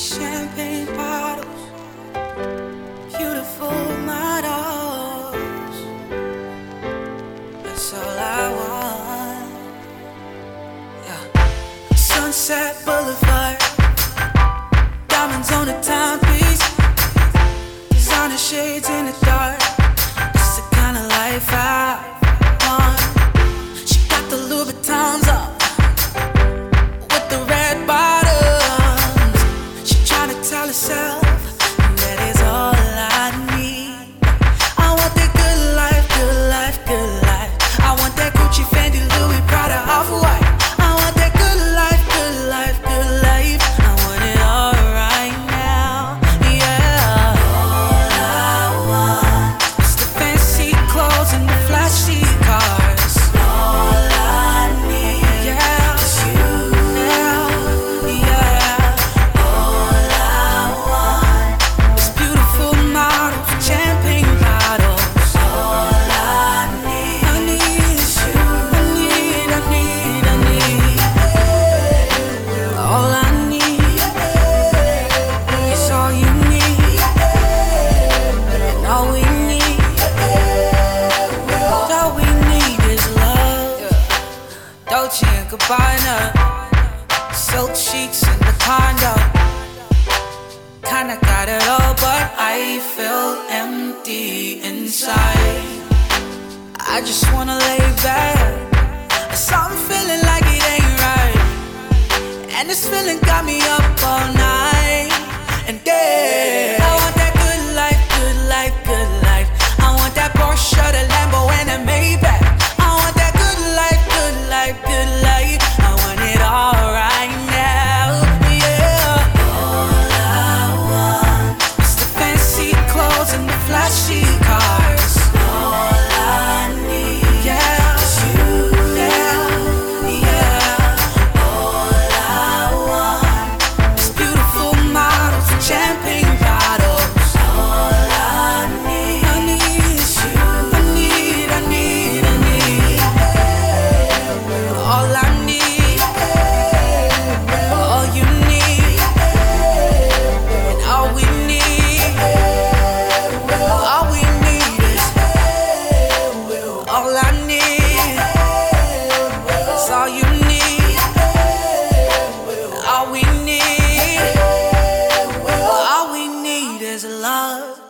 Champagne bottles, beautiful models. That's all I want. Yeah. Sunset Boulevard, diamonds on the timepiece, designer shades in the dark. It's the kind of life I want. She got the Louis Vuittons up with the red bottoms. She tryna tell herself that is all I need. I want that good life, good life, good life. I want that Gucci, Fendi, Louis, Prada, Off-White. I want that good life, good life, good life. I want it all right now, yeah. All I want is the fancy clothes and the flashy cars. All I need, yeah, is you now, yeah. All I want is beautiful models, champagne bottles. All I need is you. I need. All I need is all you need, and all we need is love. Dolce and Gabbana, silk sheets in the condo. Kinda got it all, but I feel empty inside. I just wanna lay back. Something feeling like it ain't right, and this feeling got me up all night. And yeah, I want that good life, good life, good life. I want that Porsche, the Lambo, and the Maybach. I want that good life, good life, good life. I want it all right now, yeah. All I want is the fancy clothes and the flashy cars. All I need, yeah, is you now, yeah. All I want is beautiful models and champagne bottles. All I need is you. I need. All I need, all you need, and all we need is all I need. It's all you need, all we need is love.